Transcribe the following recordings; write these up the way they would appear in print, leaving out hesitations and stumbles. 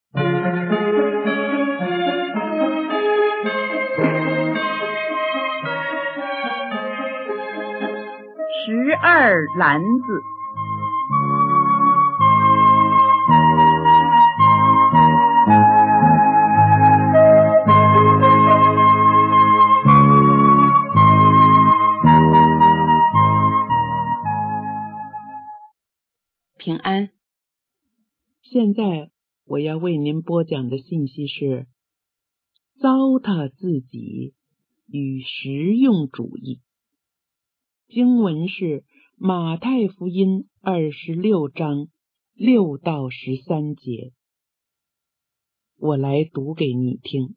12篮子。 平安。现在我要为您播讲的信息是糟蹋自己与实用主义。经文是马太福音26章6到13节，我来读给你听。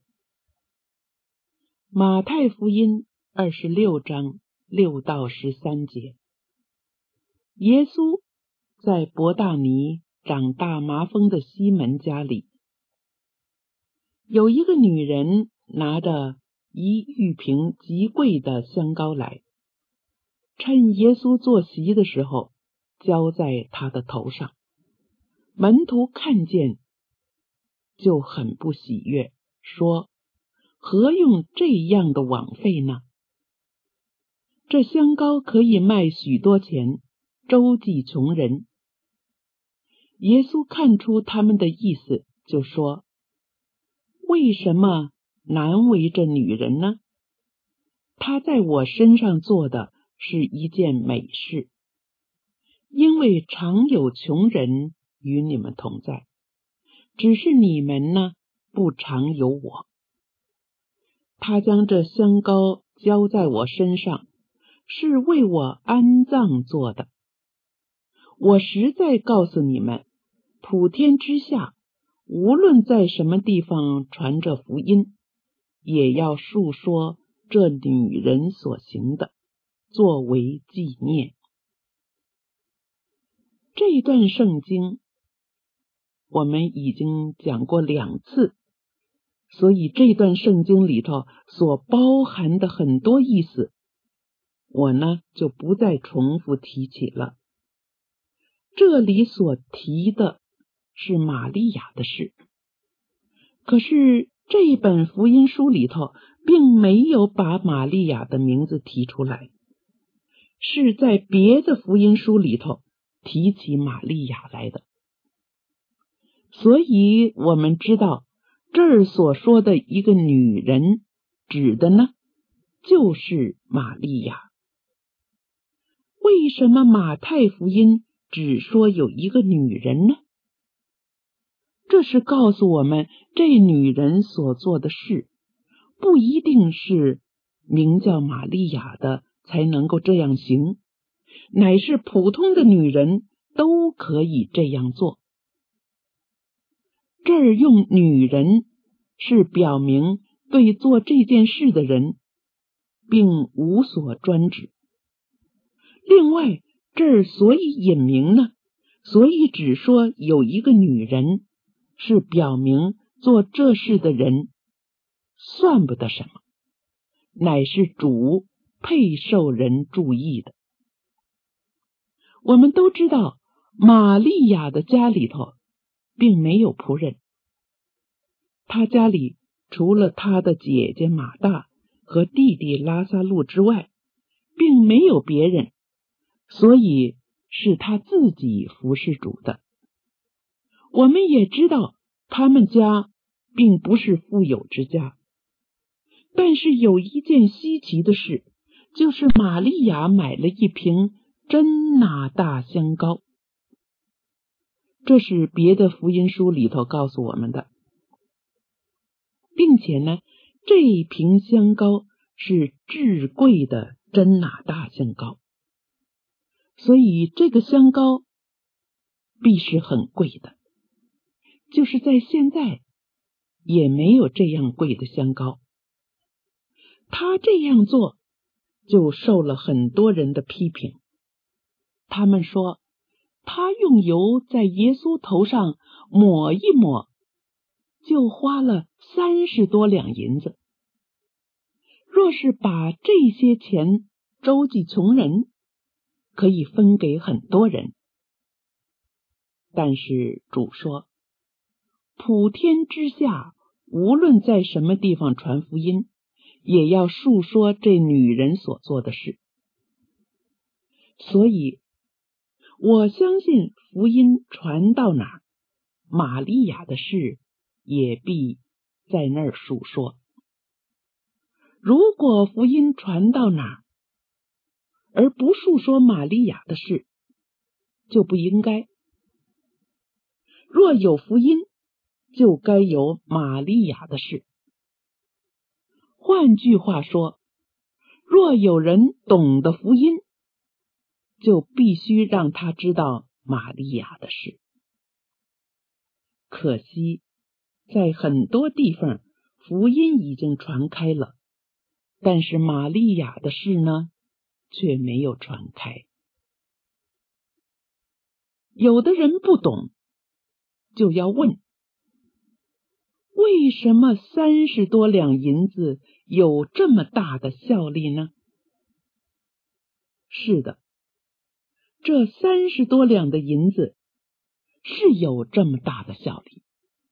马太福音26章6到13节，耶稣在伯大尼长大麻风的西门家里，有一个女人拿着一玉瓶极贵的香膏来，趁耶稣坐席的时候，浇在他的头上。门徒看见，就很不喜悦，说：何用这样的枉费呢？这香膏可以卖许多钱，周济穷人。耶稣看出他们的意思，就说：为什么难为这女人呢？她在我身上做的是一件美事，因为常有穷人与你们同在，只是你们呢，不常有我。她将这香膏浇在我身上，是为我安葬做的。我实在告诉你们，普天之下，无论在什么地方传着福音，也要述说这女人所行的，作为纪念。这一段圣经我们已经讲过2次，所以这段圣经里头所包含的很多意思，我呢就不再重复提起了。这里所提的是玛利亚的事，可是这一本福音书里头并没有把玛利亚的名字提出来，是在别的福音书里头提起玛利亚来的。所以我们知道这儿所说的一个女人指的呢，就是玛利亚。为什么马太福音只说有一个女人呢？这是告诉我们，这女人所做的事不一定是名叫玛利亚的才能够这样行，乃是普通的女人都可以这样做。这儿用女人是表明对做这件事的人并无所专指。另外，这儿所以隐明呢，所以只说有一个女人，是表明做这事的人算不得什么，乃是主配受人注意的。我们都知道，玛利亚的家里头并没有仆人，她家里除了她的姐姐马大和弟弟拉撒路之外，并没有别人，所以是她自己服侍主的。我们也知道他们家并不是富有之家，但是有一件稀奇的事，就是玛利亚买了一瓶真拿大香膏。这是别的福音书里头告诉我们的，并且呢，这一瓶香膏是至贵的真拿大香膏，所以这个香膏必是很贵的。就是在现在也没有这样贵的香膏。他这样做就受了很多人的批评，他们说他用油在耶稣头上抹一抹，就花了30多两银子。若是把这些钱周济穷人，可以分给很多人。但是主说， 普天之下，无论在什么地方传福音，也要述说这女人所做的事。所以我相信福音传到哪儿，玛利亚的事也必在那儿述说。如果福音传到哪儿，而不述说玛利亚的事，就不应该。若有福音，就该有玛利亚的事。换句话说，若有人懂得福音，就必须让他知道玛利亚的事。可惜，在很多地方，福音已经传开了，但是玛利亚的事呢，却没有传开。有的人不懂，就要问，为什么30多两银子有这么大的效力呢？是的，这30多两的银子是有这么大的效力，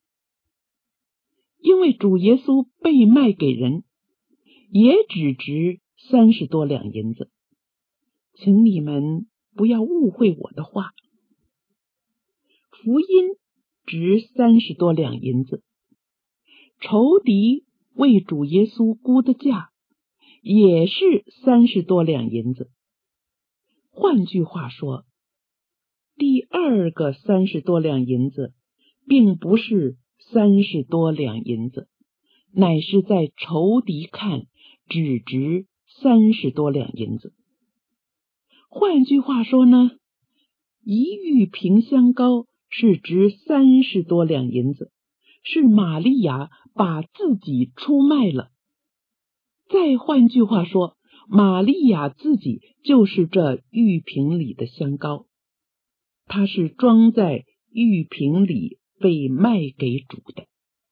因为主耶稣被卖给人，也只值30多两银子。请你们不要误会我的话，福音值30多两银子，仇敌为主耶稣估的价也是30多两银子。换句话说，第二个30多两银子并不是30多两银子，乃是在仇敌看只值30多两银子。换句话说呢，一玉瓶香膏是值30多两银子，是玛利亚把自己出卖了。再换句话说，玛利亚自己就是这玉瓶里的香膏，它是装在玉瓶里被卖给主的。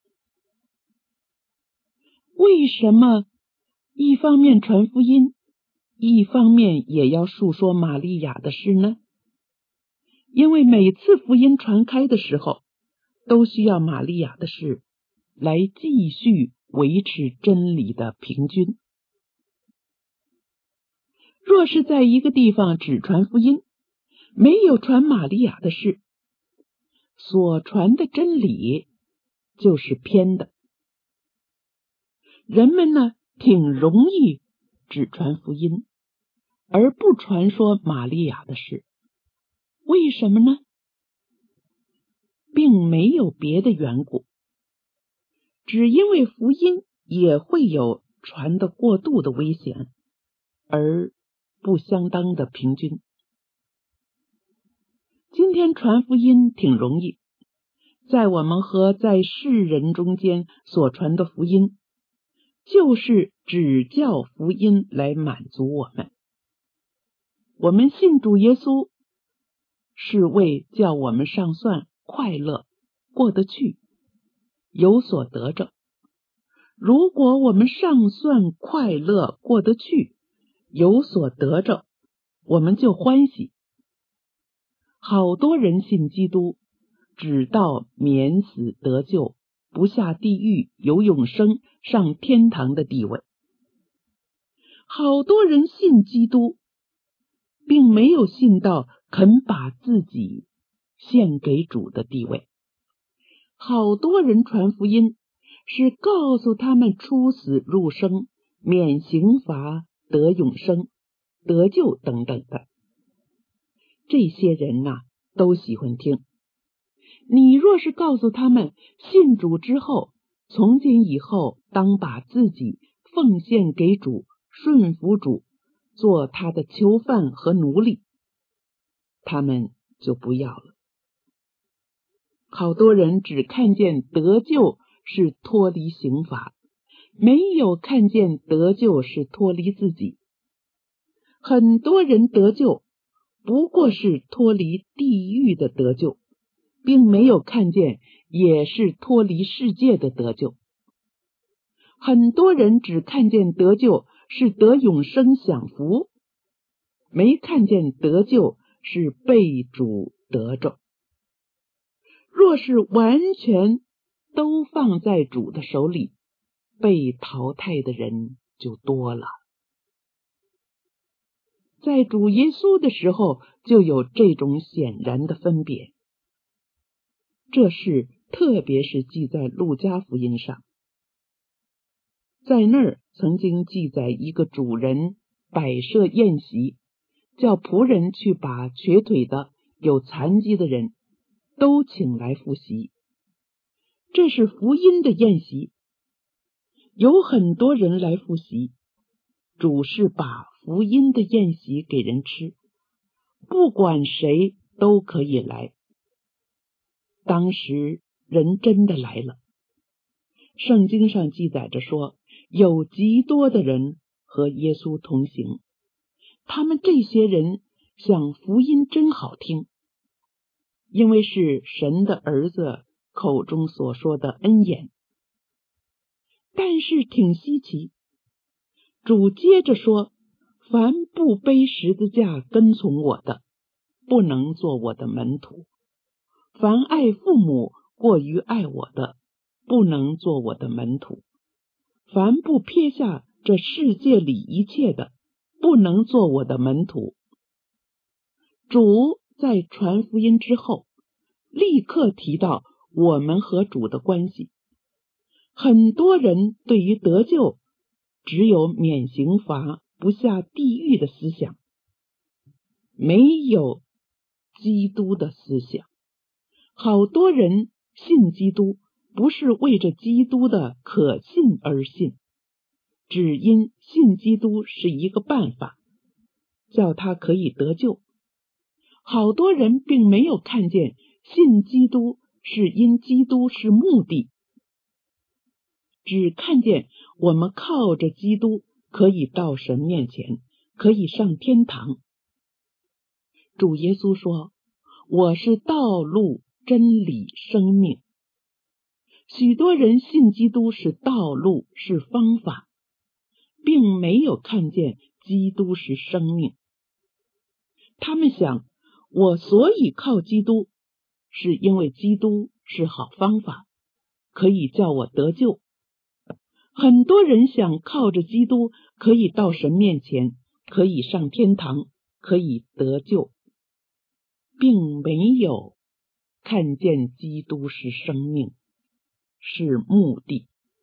为什么一方面传福音，一方面也要述说玛利亚的事呢？因为每次福音传开的时候，都需要玛利亚的事来继续维持真理的平均。若是在一个地方只传福音，没有传玛利亚的事，所传的真理就是偏的。人们呢，挺容易只传福音，而不传说玛利亚的事。为什么呢？并没有别的缘故，只因为福音也会有传得过度的危险，而不相当的平均。今天传福音挺容易，在我们和在世人中间所传的福音，就是只叫福音来满足我们。我们信主耶稣，是为叫我们上算快乐，过得去，有所得着。如果我们上算快乐，过得去，有所得着，我们就欢喜。好多人信基督，只到免死得救，不下地狱，有永生，上天堂的地位。好多人信基督，并没有信到肯把自己献给主的地位。好多人传福音，是告诉他们出死入生，免刑罚，得永生，得救等等的。这些人呐，都喜欢听。你若是告诉他们，信主之后，从今以后当把自己奉献给主，顺服主，做他的囚犯和奴隶，他们就不要了。好多人只看见得救是脱离刑罚，没有看见得救是脱离自己。很多人得救不过是脱离地狱的得救，并没有看见也是脱离世界的得救。很多人只看见得救是得永生享福，没看见得救是被主得着。若是完全都放在主的手里，被淘汰的人就多了。在主耶稣的时候，就有这种显然的分别。这事特别是记在路加福音上，在那儿曾经记载一个主人摆设宴席，叫仆人去把瘸腿的、有残疾的人都请来赴席。这是福音的宴席，有很多人来赴席，主是把福音的宴席给人吃，不管谁都可以来。当时人真的来了，圣经上记载着说，有极多的人和耶稣同行，他们这些人想福音真好听，因为是神的儿子口中所说的恩言。但是挺稀奇，主接着说，凡不背十字架跟从我的，不能做我的门徒；凡爱父母过于爱我的，不能做我的门徒；凡不撇下这世界里一切的，不能做我的门徒。主在传福音之后，立刻提到我们和主的关系。很多人对于得救只有免刑罚不下地狱的思想，没有基督的思想。好多人信基督不是为着基督的可信而信，只因信基督是一个办法，叫他可以得救。好多人并没有看见信基督是因基督是目的，只看见我们靠着基督可以到神面前，可以上天堂。主耶稣说，我是道路、真理、生命。许多人信基督是道路，是方法，并没有看见基督是生命。他们想，我所以靠基督，是因为基督是好方法，可以叫我得救。很多人想靠着基督可以到神面前，可以上天堂，可以得救，并没有看见基督是生命，是目的。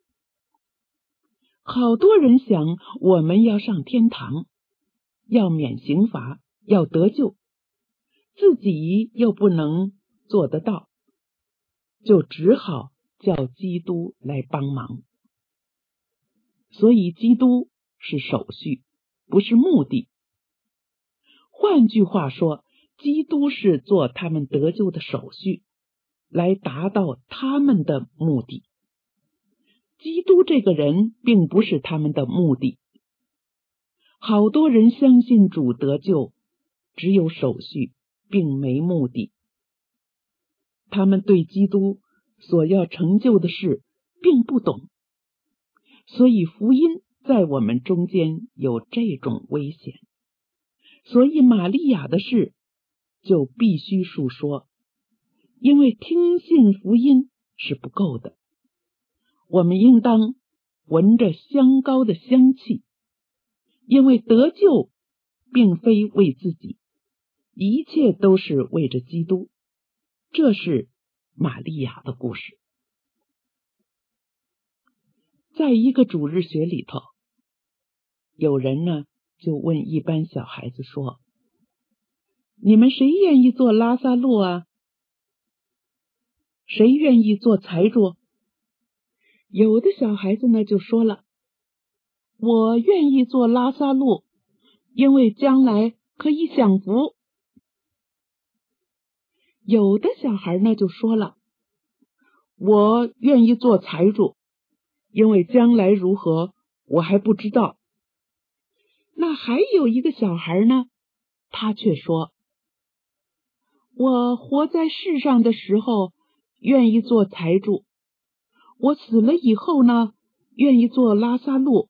好多人想我们要上天堂，要免刑罚，要得救，自己又不能做得到，就只好叫基督来帮忙。所以基督是手续，不是目的。换句话说，基督是做他们得救的手续，来达到他们的目的。基督这个人并不是他们的目的。好多人相信主得救，只有手续，并没目的。他们对基督所要成就的事并不懂，所以福音在我们中间有这种危险。所以玛利亚的事就必须述说，因为听信福音是不够的，我们应当闻着香膏的香气，因为得救并非为自己，一切都是为着基督。这是玛利亚的故事。在一个主日学里头，有人呢就问一班小孩子说，你们谁愿意做拉撒路啊？谁愿意做财主？有的小孩子呢就说了，我愿意做拉撒路，因为将来可以享福。有的小孩呢就说了，我愿意做财主，因为将来如何我还不知道。那还有一个小孩呢，他却说，我活在世上的时候愿意做财主，我死了以后呢，愿意做拉撒路。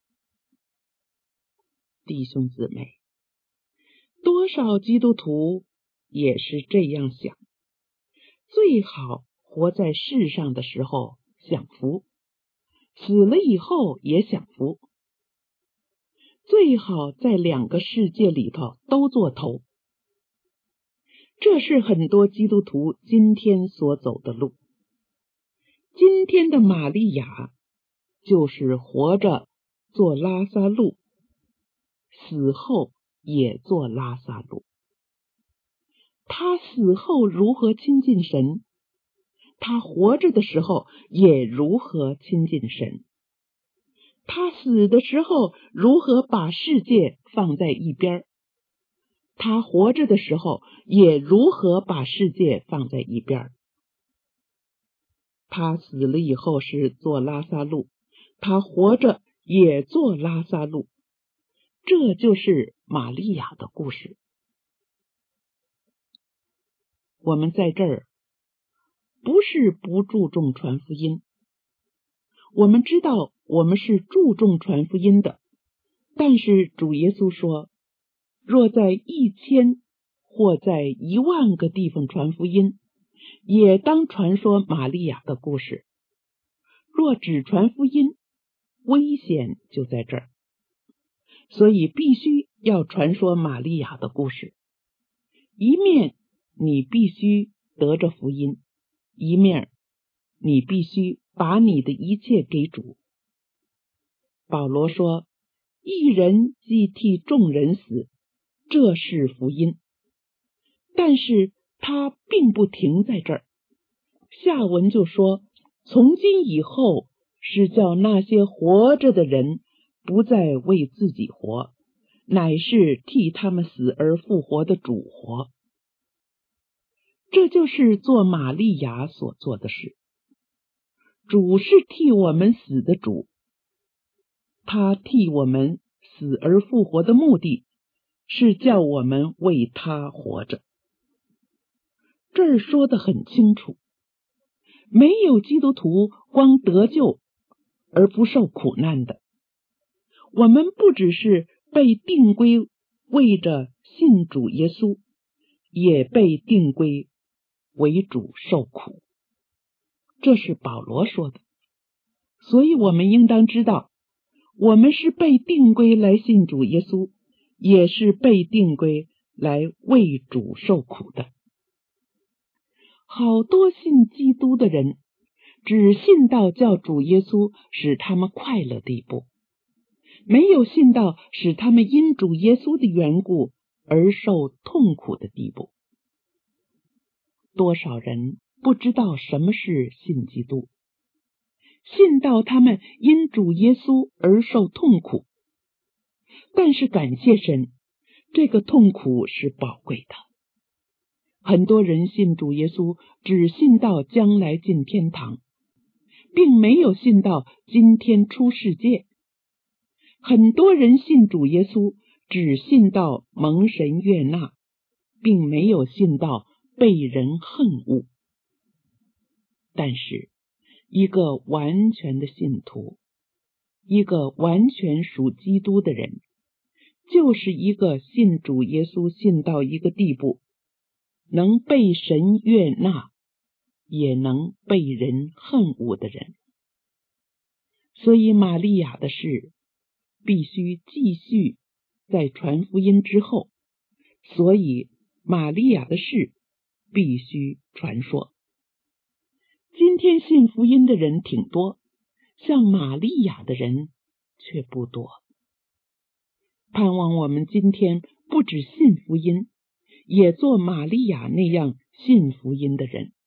弟兄姊妹，多少基督徒也是这样想，最好活在世上的时候享福，死了以后也享福。最好在两个世界里头都做头。这是很多基督徒今天所走的路。今天的玛利亚就是活着做拉撒路，死后也做拉撒路。他死后如何亲近神，他活着的时候也如何亲近神。他死的时候如何把世界放在一边，他活着的时候也如何把世界放在一边。他死了以后是做拉撒路，他活着也做拉撒路。这就是玛利亚的故事。我们在这儿不是不注重传福音，我们知道我们是注重传福音的，但是主耶稣说，若在1000或在10000个地方传福音，也当传说玛利亚的故事。若只传福音，危险就在这儿。所以必须要传说玛利亚的故事，一面你必须得着福音，一面你必须把你的一切给主。保罗说，一人既替众人死，这是福音。但是他并不停在这儿，下文就说，从今以后是叫那些活着的人不再为自己活，乃是替他们死而复活的主活。这就是做玛利亚所做的事。主是替我们死的主，他替我们死而复活的目的是叫我们为他活着。这儿说得很清楚，没有基督徒光得救而不受苦难的。我们不只是被定规为着信主耶稣，也被定规为主受苦。这是保罗说的。所以我们应当知道，我们是被定规来信主耶稣，也是被定规来为主受苦的。好多信基督的人只信到叫主耶稣使他们快乐的一步，没有信到使他们因主耶稣的缘故而受痛苦的地步。多少人不知道什么是信基督，信到他们因主耶稣而受痛苦，但是感谢神，这个痛苦是宝贵的。很多人信主耶稣只信到将来进天堂，并没有信到今天出世界。很多人信主耶稣只信到蒙神悦纳，并没有信到被人恨恶。但是一个完全的信徒，一个完全属基督的人，就是一个信主耶稣信到一个地步，能被神悦纳，也能被人恨恶的人。所以玛利亚的事必须继续在传福音之后，所以玛利亚的事必须传说。今天信福音的人挺多，像玛利亚的人却不多。盼望我们今天不只信福音，也做玛利亚那样信福音的人。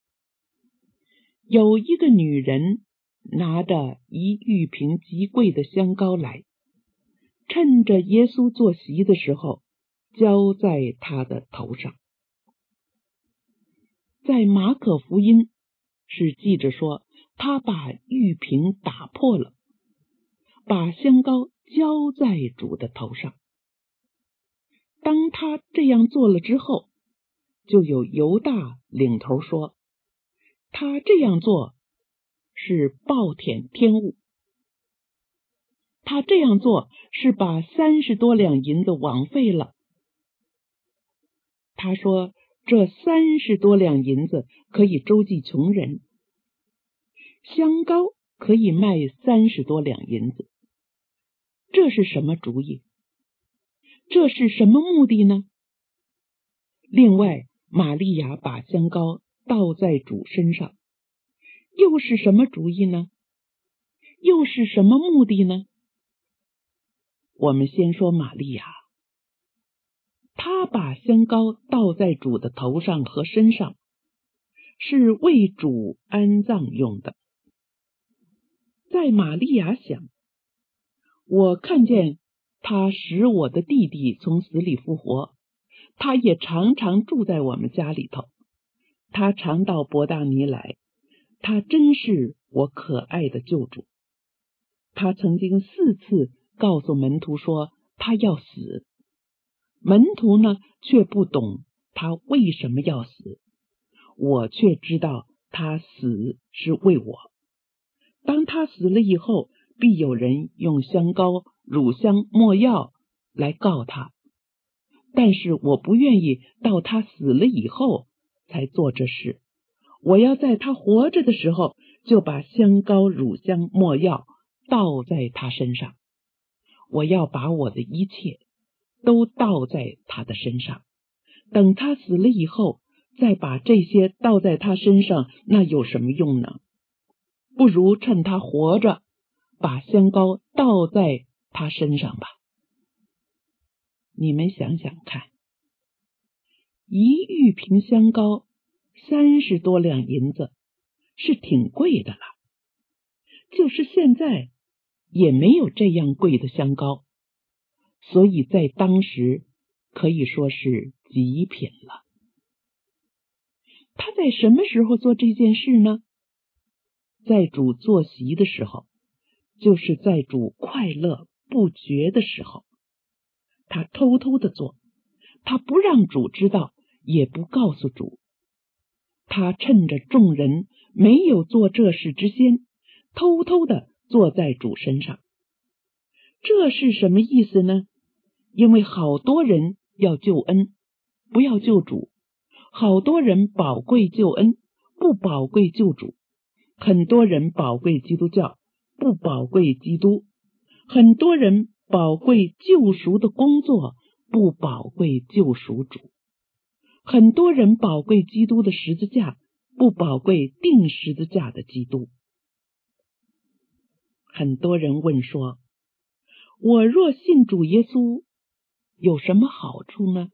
有一个女人拿着一玉瓶极贵的香膏来，趁着耶稣坐席的时候，浇在他的头上。在马可福音是记着说，他把玉瓶打破了，把香膏浇在主的头上。当他这样做了之后，就有犹大领头说，他这样做是暴殄天物，他这样做是把30多两银子枉费了。他说这30多两银子可以周济穷人。 香膏可以卖30多两银子，这是什么主意？这是什么目的呢？另外，玛利亚把香膏倒在主身上，又是什么主意呢？又是什么目的呢？我们先说玛利亚，她把香膏倒在主的头上和身上，是为主安葬用的。在玛利亚想，我看见他使我的弟弟从死里复活，他也常常住在我们家里头，他常到伯大尼来，他真是我可爱的救主。他曾经4次告诉门徒说他要死，门徒呢却不懂他为什么要死，我却知道他死是为我。当他死了以后，必有人用香膏、乳香、没药来告他，但是我不愿意到他死了以后才做这事，我要在他活着的时候就把香膏、乳香、没药倒在他身上，我要把我的一切都倒在他的身上，等他死了以后再把这些倒在他身上，那有什么用呢？不如趁他活着，把香膏倒在他身上吧。你们想想看，一玉瓶香膏30多两银子，是挺贵的了。就是现在也没有这样贵的香膏，所以在当时可以说是极品了。他在什么时候做这件事呢？在主坐席的时候，就是在主快乐不绝的时候，他偷偷的做，他不让主知道，也不告诉主。他趁着众人没有做这事之先，偷偷的坐在主身上。这是什么意思呢？因为好多人要救恩，不要救主；好多人宝贵救恩，不宝贵救主；很多人宝贵基督教，不宝贵基督；很多人宝贵救赎的工作，不宝贵救赎主；很多人宝贵基督的十字架，不宝贵钉十字架的基督。很多人问说，我若信主耶稣，有什么好处呢？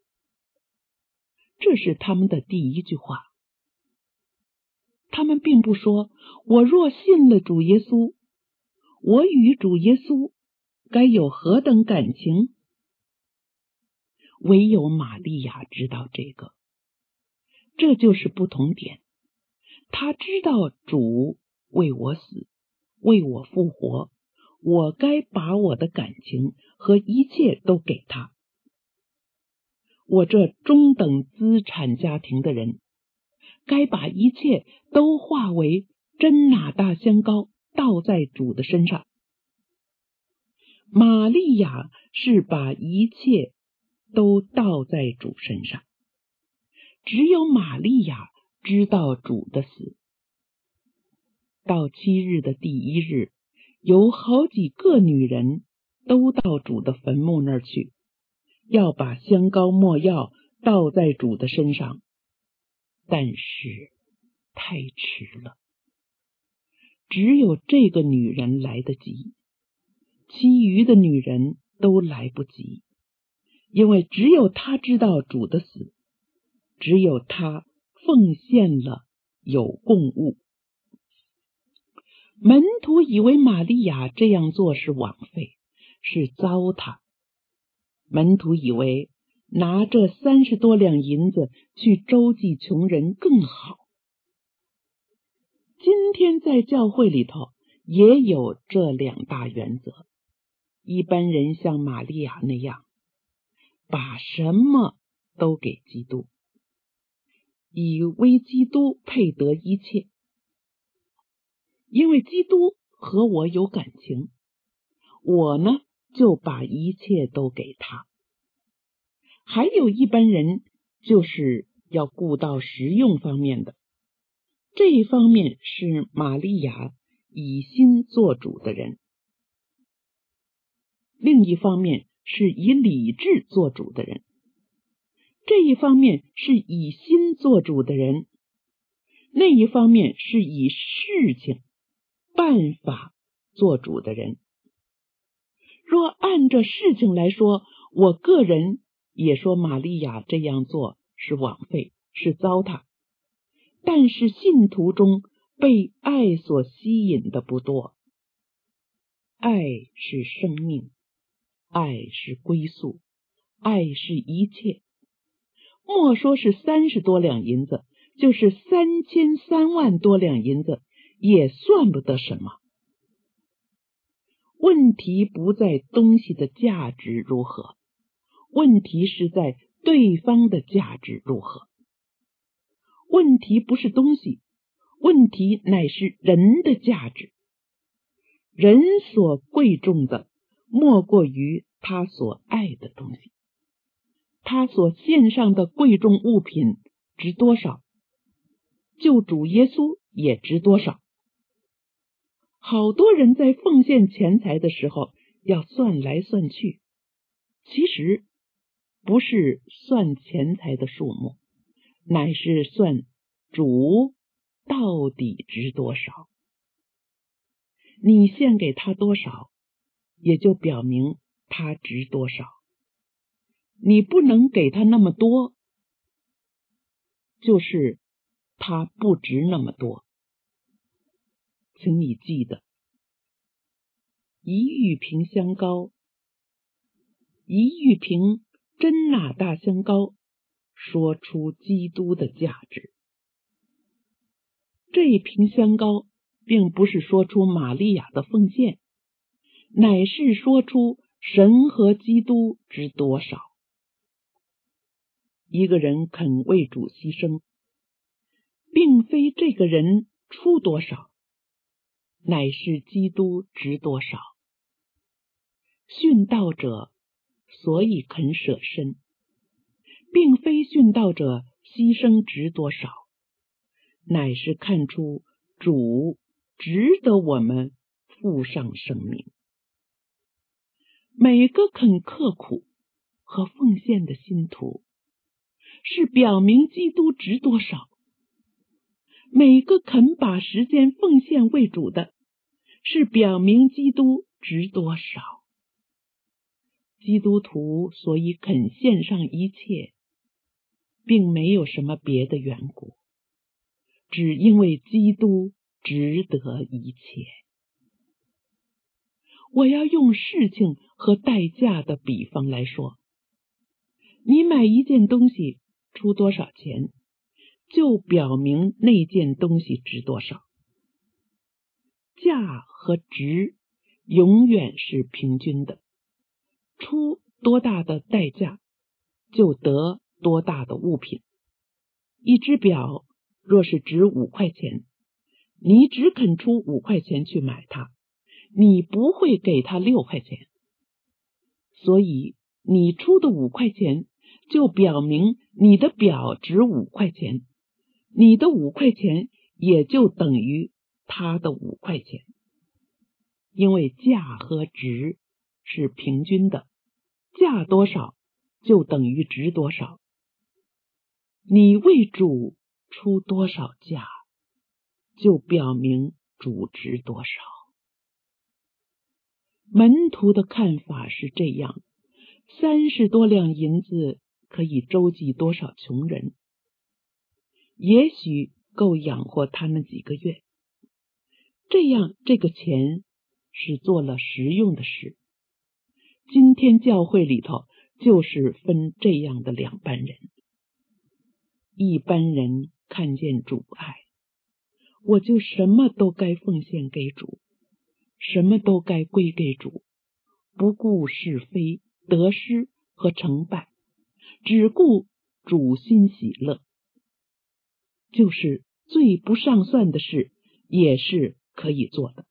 这是他们的第一句话。他们并不说，我若信了主耶稣，我与主耶稣该有何等感情？唯有玛利亚知道这个，这就是不同点。他知道主为我死，为我复活，我该把我的感情和一切都给他。我这中等资产家庭的人，该把一切都化为真哪大香膏倒在主的身上。玛利亚是把一切都倒在主身上，只有玛利亚知道主的死。到7日的第1日，有好几个女人都到主的坟墓那儿去，要把香膏没药倒在主的身上，但是太迟了。只有这个女人来得及，其余的女人都来不及，因为只有她知道主的死，只有她奉献了有供物。门徒以为玛利亚这样做是枉费，是糟蹋。门徒以为拿这30多两银子去周济穷人更好。今天在教会里头也有这2大原则。一般人像玛利亚那样，把什么都给基督，以为基督配得一切。因为基督和我有感情，我呢就把一切都给他。还有一般人就是要顾到实用方面的， 这一方面是玛利亚以心做主的人，另一方面是以理智做主的人。这一方面是以心做主的人，那一方面是以事情、办法做主的人。若按着事情来说，我个人也说玛利亚这样做是枉费，是糟蹋。但是信徒中被爱所吸引的不多。爱是生命，爱是归宿，爱是一切。莫说是30多两银子，就是33万多两银子，也算不得什么。问题不在东西的价值如何，问题是在对方的价值如何。问题不是东西，问题乃是人的价值。人所贵重的，莫过于他所爱的东西。他所献上的贵重物品值多少，救主耶稣也值多少。好多人在奉献钱财的时候要算来算去，其实不是算钱财的数目，乃是算主到底值多少。你献给他多少，也就表明他值多少。你不能给他那么多，就是他不值那么多。请你记得，一玉瓶香膏，一玉瓶真哪大香膏，说出基督的价值。这一瓶香膏并不是说出玛利亚的奉献，乃是说出神和基督值多少。一个人肯为主牺牲，并非这个人出多少，乃是基督值多少。殉道者所以肯舍身，并非殉道者牺牲值多少，乃是看出主值得我们付上生命。每个肯刻苦和奉献的信徒，是表明基督值多少。每个肯把时间奉献为主的，是表明基督值多少。基督徒所以肯献上一切，并没有什么别的缘故，只因为基督值得一切。我要用事情和代价的比方来说，你买一件东西出多少钱，就表明那件东西值多少。价和值永远是平均的，出多大的代价，就得多大的物品。一只表若是值5块钱，你只肯出5块钱去买它，你不会给他6块钱。所以你出的5块钱，就表明你的表值5块钱，你的5块钱也就等于他的5块钱。因为价和值是平均的，价多少就等于值多少。你为主出多少价，就表明主值多少。门徒的看法是这样：30多两银子可以周济多少穷人？也许够养活他们几个月。这样这个钱是做了实用的事。今天教会里头就是分这样的2班人。一般人看见主爱，我就什么都该奉献给主，什么都该归给主，不顾是非、得失和成败，只顾主心喜乐。就是最不上算的事，也是可以做的。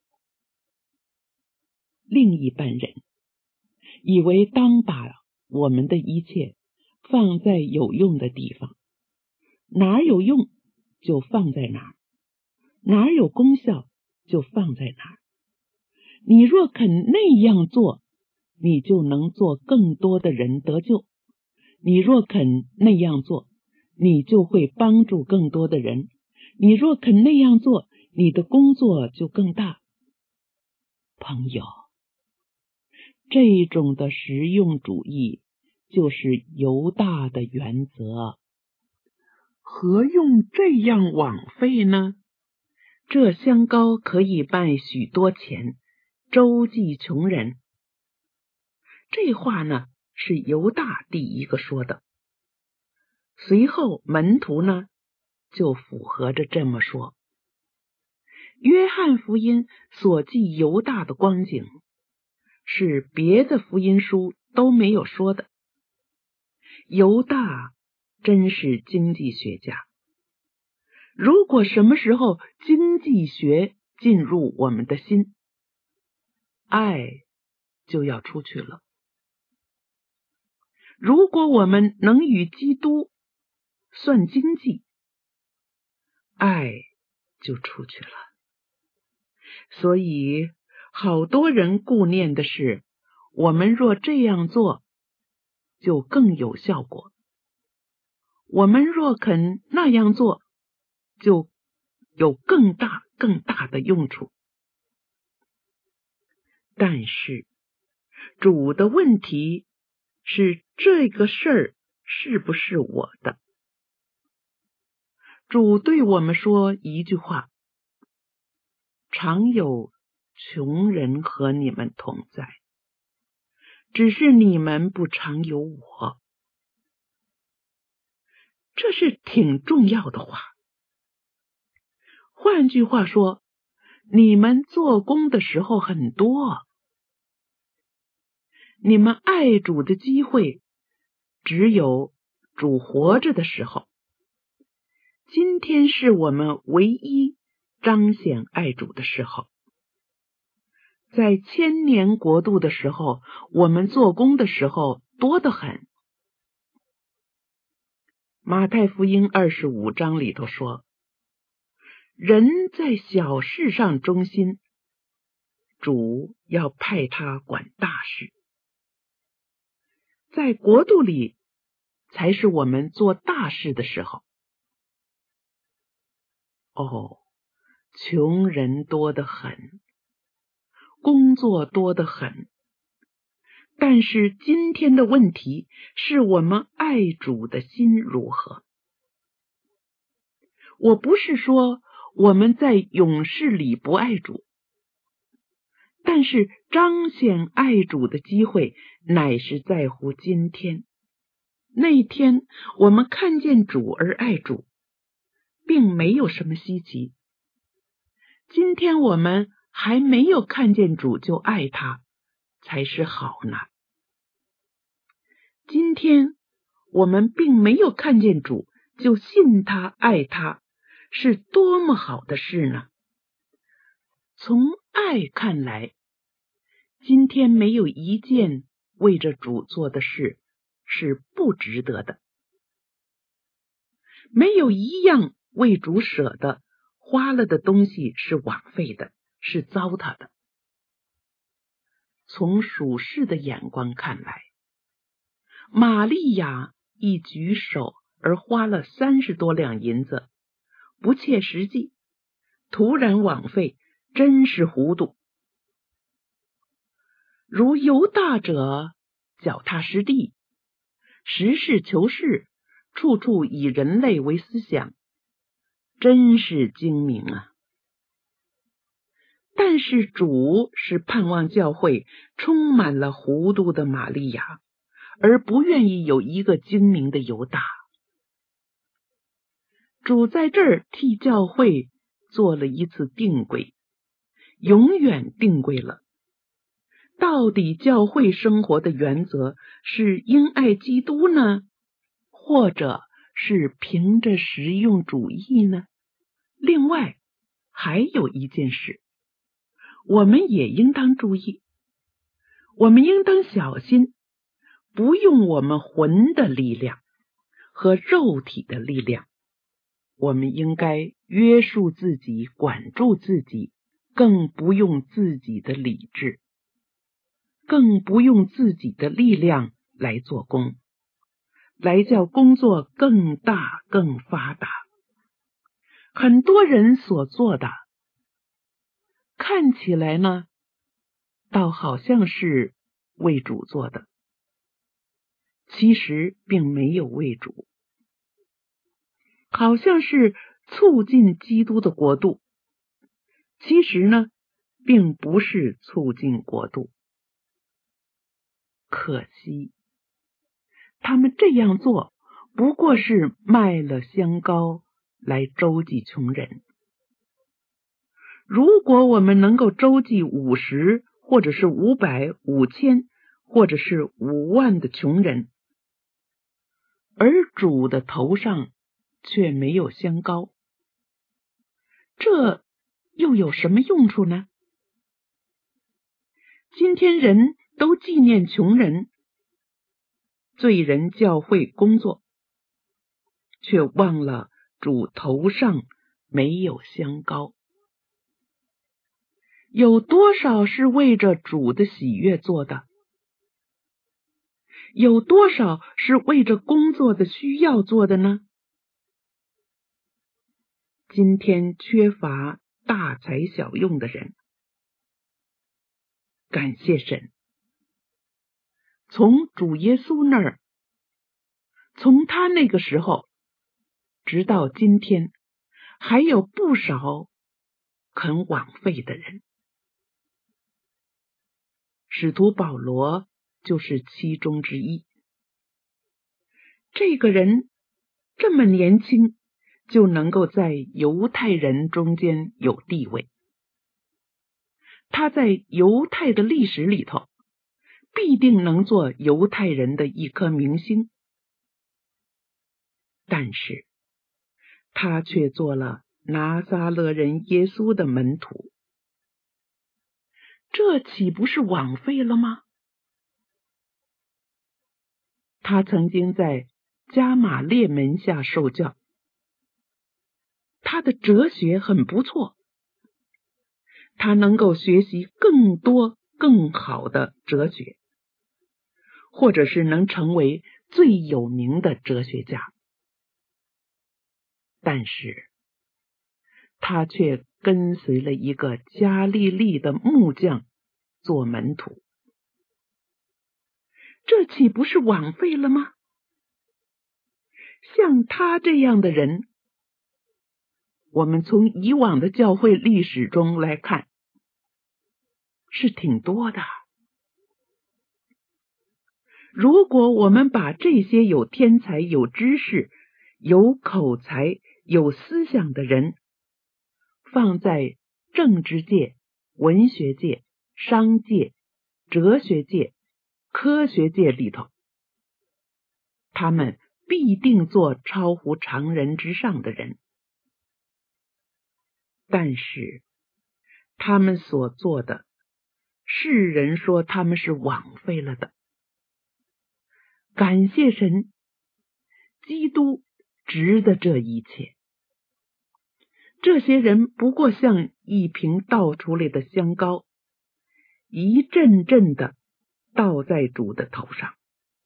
另一般人以为当把我们的一切放在有用的地方，哪儿有用就放在哪儿，哪儿有功效就放在哪儿。你若肯那样做，你就能做更多的人得救。你若肯那样做，你就会帮助更多的人。你若肯那样做，你的工作就更大。朋友，这种的实用主义就是犹大的原则。何用这样枉费呢？这香膏可以卖许多钱，周济穷人。这话呢，是犹大第一个说的。随后门徒呢，就符合着这么说。约翰福音所记犹大的光景，是别的福音书都没有说的。犹大真是经济学家。如果什么时候经济学进入我们的心，爱就要出去了。如果我们能与基督算经济，爱就出去了。所以好多人顾念的是，我们若这样做，就更有效果。我们若肯那样做，就有更大的用处。但是主的问题是，这个事儿是不是我的？主对我们说一句话：常有穷人和你们同在，只是你们不常有我。这是挺重要的话。换句话说，你们做工的时候很多，你们爱主的机会只有主活着的时候。今天是我们唯一彰显爱主的时候。在千年国度的时候，我们做工的时候多得很。马太福音25章里头说，人在小事上忠心，主要派他管大事。在国度里才是我们做大事的时候。哦，穷人多得很，工作多得很。但是今天的问题是我们爱主的心如何？我不是说我们在勇士里不爱主，但是彰显爱主的机会乃是在乎今天。那天我们看见主而爱主，并没有什么稀奇。今天我们还没有看见主就爱他，才是好呢。今天我们并没有看见主就信他爱他，是多么好的事呢？从爱看来，今天没有一件为着主做的事是不值得的，没有一样为主舍的花了的东西是枉费的，是糟蹋的。从属世的眼光看来，玛利亚一举手而花了30多两银子，不切实际，突然枉费，真是糊涂。如犹大者脚踏实地，实事求是，处处以人类为思想，真是精明啊。但是主是盼望教会充满了糊涂的玛利亚，而不愿意有一个精明的犹大。主在这儿替教会做了一次定规，永远定规了。到底教会生活的原则是应爱基督呢，或者是凭着实用主义呢？另外还有一件事，我们也应当注意，我们应当小心，不用我们魂的力量和肉体的力量， 我们应该约束自己，管住自己，更不用自己的理智，更不用自己的力量来做工，来叫工作更大更发达。很多人所做的看起来呢，倒好像是为主做的，其实并没有为主，好像是促进基督的国度，其实呢，并不是促进国度。可惜，他们这样做不过是卖了香膏来周济穷人。如果我们能够周济50或者是500、5000或者是5万的穷人，而主的头上却没有香膏，这又有什么用处呢？今天人都纪念穷人、罪人教会工作，却忘了主头上没有香膏。有多少是为着主的喜悦做的？有多少是为着工作的需要做的呢？今天缺乏大材小用的人，感谢神，从主耶稣那儿，从他那个时候直到今天，还有不少肯枉费的人。使徒保罗就是其中之一。这个人这么年轻，就能够在犹太人中间有地位，他在犹太的历史里头必定能做犹太人的一颗明星，但是他却做了拿撒勒人耶稣的门徒，这岂不是枉费了吗？他曾经在加玛列门下受教，他的哲学很不错，他能够学习更多更好的哲学，或者是能成为最有名的哲学家，但是他却跟随了一个加利利的木匠做门徒，这岂不是枉费了吗？像他这样的人，我们从以往的教会历史中来看，是挺多的。如果我们把这些有天才、有知识、有口才、有思想的人放在政治界、文学界、商界、哲学界、科学界里头，他们必定做超乎常人之上的人。但是他们所做的，世人说他们是枉费了的。感谢神，基督值得这一切。这些人不过像一瓶倒出来的香膏，一阵阵的倒在主的头上。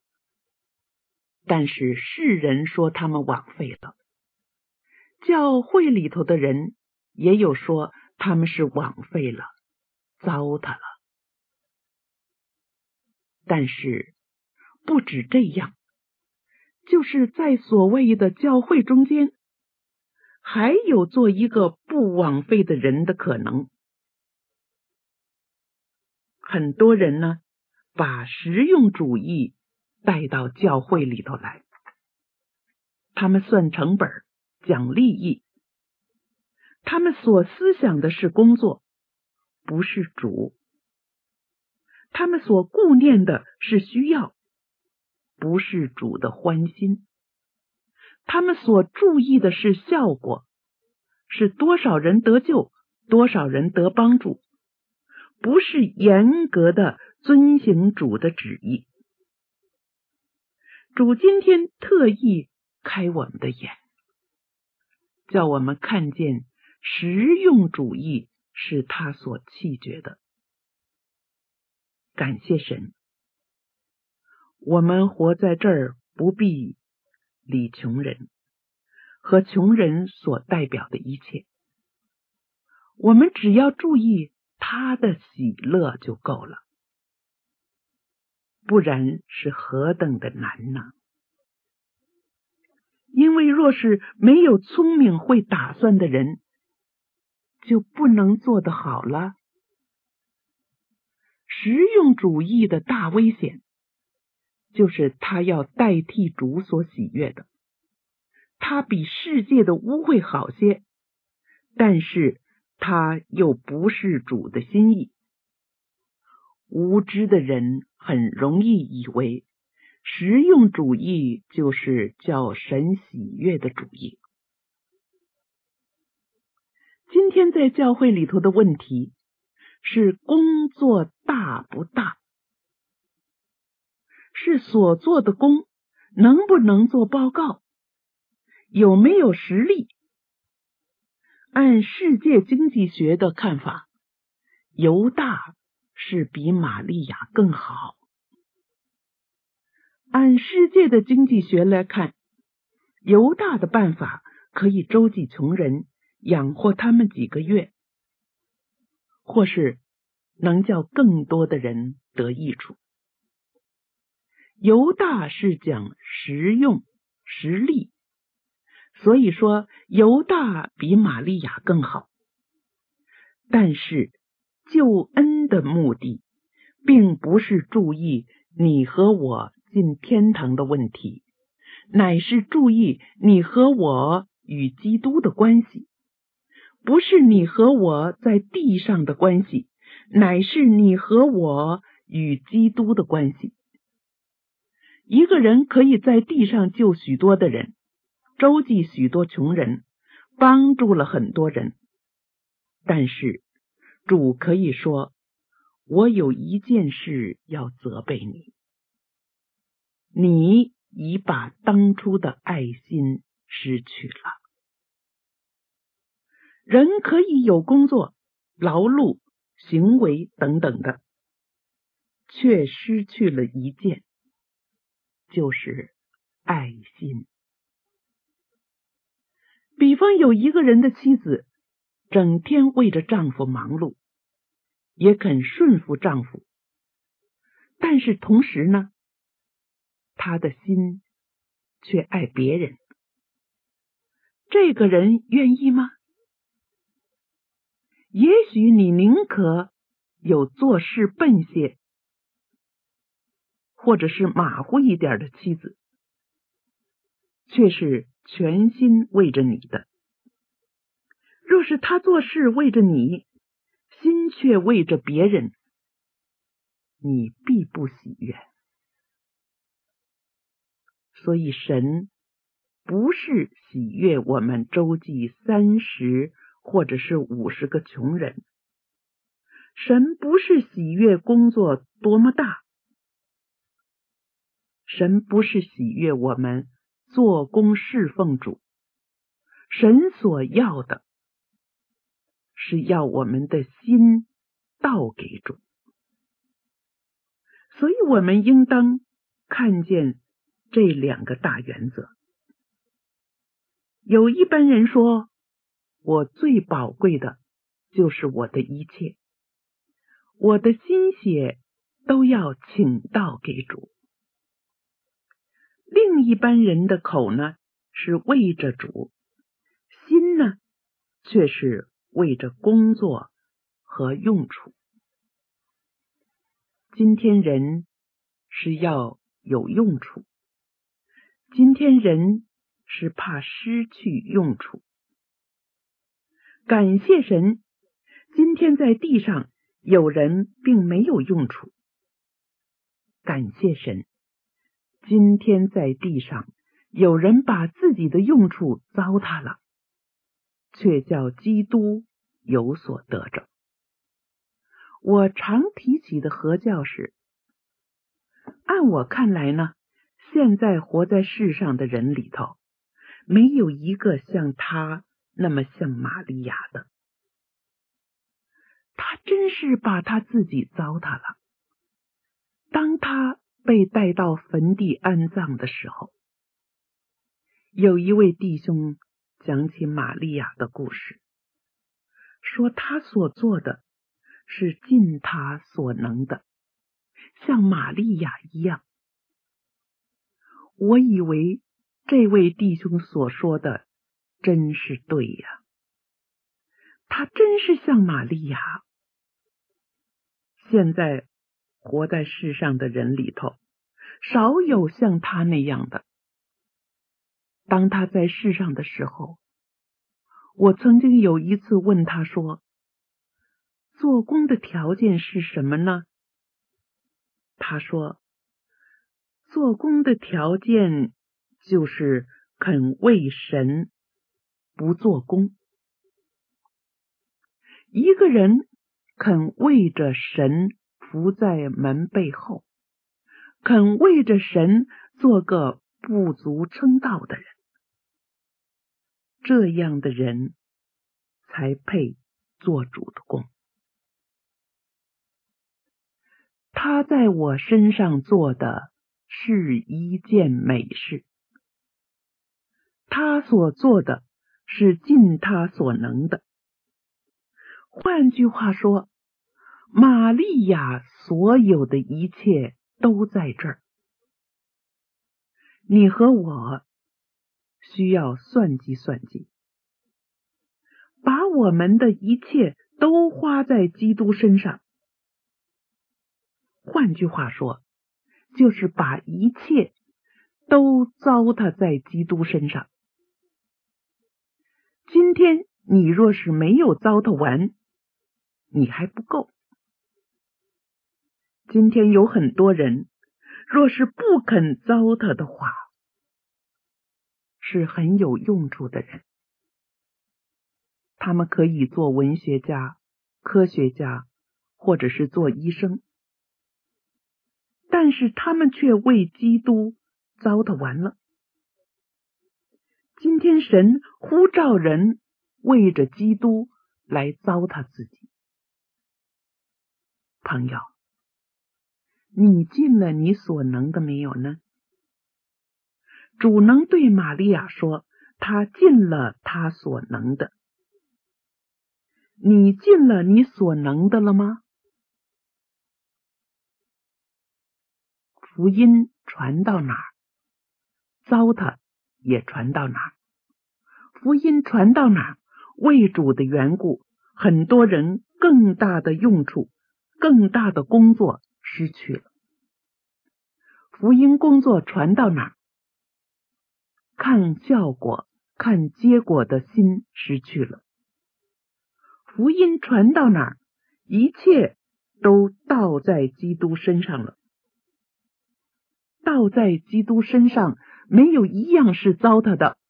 但是世人说他们枉费了，教会里头的人也有说他们是枉费了，糟蹋了。但是不止这样，就是在所谓的教会中间，还有做一个不枉费的人的可能。很多人呢，把实用主义带到教会里头来，他们算成本，讲利益，他们所思想的是工作，不是主，他们所顾念的是需要，不是主的欢心，他们所注意的是效果，是多少人得救，多少人得帮助，不是严格的遵行主的旨意。主今天特意开我们的眼， 叫我们看见实用主义是他所弃绝的。感谢神，我们活在这儿不必理穷人和穷人所代表的一切，我们只要注意他的喜乐就够了，不然是何等的难呢？因为若是没有聪明会打算的人，就不能做得好了。实用主义的大危险，就是他要代替主所喜悦的，他比世界的污秽好些，但是他又不是主的心意。无知的人很容易以为实用主义就是叫神喜悦的主义。今天在教会里头的问题是工作大不大，是所做的工能不能做报告，有没有实力。按世界经济学的看法，犹大是比玛利亚更好。按世界的经济学来看，犹大的办法可以周济穷人，养活他们几个月，或是能叫更多的人得益处。犹大是讲实用实力，所以说犹大比玛利亚更好。但是救恩的目的并不是注意你和我进天堂的问题，乃是注意你和我与基督的关系，不是你和我在地上的关系，乃是你和我与基督的关系。一个人可以在地上救许多的人，周济许多穷人，帮助了很多人，但是主可以说，我有一件事要责备你，你已把当初的爱心失去了。人可以有工作、劳碌、行为等等的，却失去了一件，就是爱心。比方有一个人的妻子整天为着丈夫忙碌，也肯顺服丈夫，但是同时呢，她的心却爱别人。这个人愿意吗？也许你宁可有做事笨些，或者是马虎一点的妻子，却是全心为着你的。若是他做事为着你，心却为着别人，你必不喜悦。所以神不是喜悦我们周济30或者是50个穷人，神不是喜悦工作多么大，神不是喜悦我们做工侍奉主，神所要的是要我们的心倒给主。所以我们应当看见这2个大原则。有一般人说，我最宝贵的就是我的一切，我的心血都要倾倒给主。另一般人的口呢，是为着主，心呢，却是为着工作和用处。今天人是要有用处，今天人是怕失去用处。感谢神，今天在地上有人并没有用处。感谢神，今天在地上有人把自己的用处糟蹋了，却叫基督有所得着。我常提起的何教是，按我看来呢，现在活在世上的人里头，没有一个像他那么像玛利亚的。他真是把他自己糟蹋了。当他被带到坟地安葬的时候，有一位弟兄讲起玛利亚的故事，说他所做的是尽他所能的，像玛利亚一样。我以为这位弟兄所说的真是对呀，他真是像玛利亚。现在活在世上的人里头，少有像他那样的。当他在世上的时候，我曾经有一次问他说，做工的条件是什么呢？他说，做工的条件就是肯为神不做工。一个人肯为着神伏在门背后，肯为着神做个不足称道的人，这样的人才配做主的工。他在我身上做的是一件美事，他所做的是尽他所能的。换句话说，玛利亚所有的一切都在这儿。你和我需要算计算计，把我们的一切都花在基督身上。换句话说，就是把一切都糟蹋在基督身上。今天你若是没有糟蹋完，你还不够。今天有很多人，若是不肯糟蹋的话，是很有用处的人。他们可以做文学家、科学家，或者是做医生，但是他们却为基督糟蹋完了。今天神呼召人为着基督来糟蹋自己。朋友，你尽了你所能的没有呢？主能对玛利亚说，他尽了他所能的。你尽了你所能的了吗？福音传到哪儿，糟蹋也传到哪儿。福音传到哪儿，为主的缘故，很多人更大的用处、更大的工作失去了。福音工作传到哪儿，看效果、看结果的心失去了。福音传到哪儿，一切都倒在基督身上了。倒在基督身上，没有一样是糟蹋的，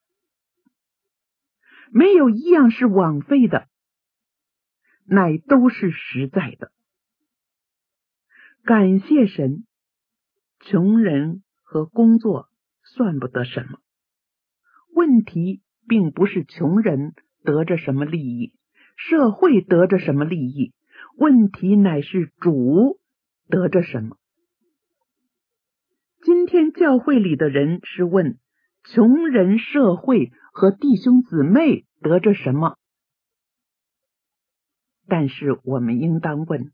没有一样是枉费的，乃都是实在的。感谢神，穷人和工作算不得什么。问题并不是穷人得着什么利益，社会得着什么利益，问题乃是主得着什么。今天教会里的人是问穷人、社会和弟兄姊妹得着什么，但是我们应当问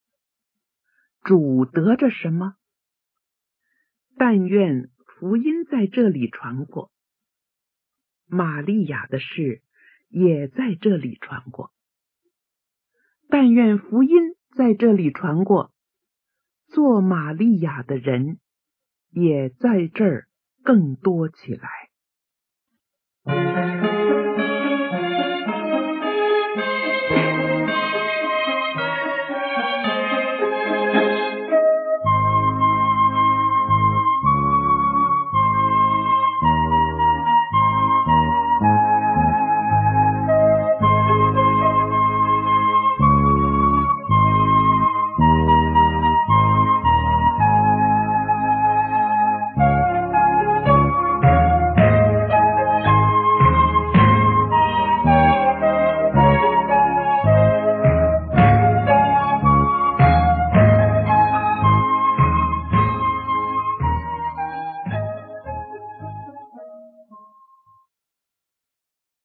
主得着什么。但愿福音在这里传过，玛利亚的事也在这里传过。但愿福音在这里传过，做玛利亚的人也在这儿更多起来。